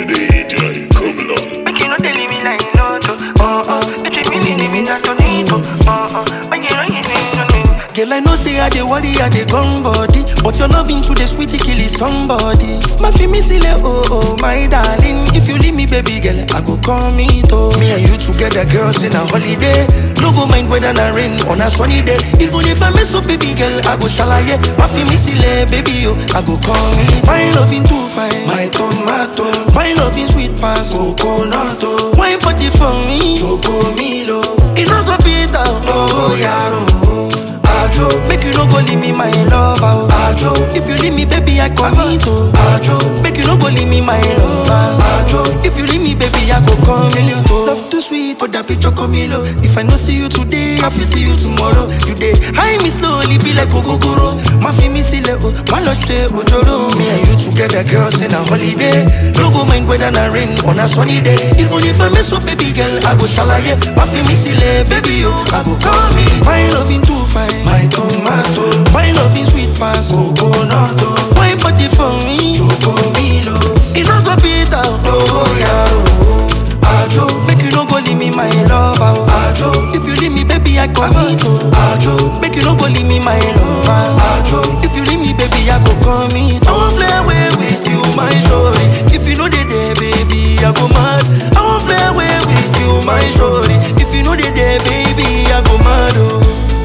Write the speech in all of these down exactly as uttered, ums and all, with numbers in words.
D J Kubla. Make you know they leave me like you know to. Uh uh. You treat me leave me not to need to. Uh uh. When you know you need to. Girl, I know say I dey worry, I dey gun body, but your loving to the sweetie kill is somebody. My feel me silly, oh oh my darling. If you leave me, baby girl, I go call me to. Me and you together, girls in a holiday. No go mind whether na rain on a sunny day. Even if I mess up, baby girl, I go shalaye. My feel me silly, baby, oh, I go call me. My loving too fine, my tomato. My loving sweet pass, coconut. Wine party for me, choco milo. It no go beat out, oh yaro. Ajo, make you no go leave me my lover. Ajo, if you leave me, baby, I commit. Ajo, make you no go leave me my lover. Ajo, if you leave me, baby, I go come in. Love too sweet, oh that picture comilo. If I no see you today, I will see you tomorrow. You day, high me slowly, be like Ogogoro. My feel me silly, oh, my love say Ojoro. Me and you together, girls in a holiday. No go mind whether na rain on a sunny day. Even if I mess up, baby girl, I go shalaye. My feel me silly, baby, oh, I go call me. My loving too fine. My tomato, my love is sweet pass, coconut. Wine party for me, choco milo. It no go beat out, oh yaro. Ajo, make you no go leave me my lover. Ajo, if you leave me, baby, I commit. Ajo, make you no go leave me my lover. Ajo, if you leave me, baby, I go commit. I won't fly away with you, my shorty. If you know they there, baby, I go mad. I won't fly away with you, my shorty. If you know they there, baby, I go mad. Oh.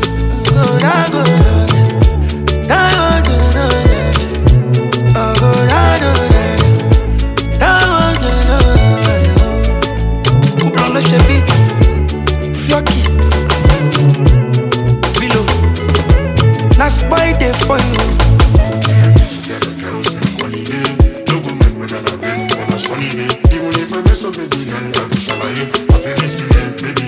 That's why they for you. Together, girls in holiday. No go make me gonna rain on a sunny day. Even if I mess up, baby, girl, I'll be shalaye. I feel me silly, baby.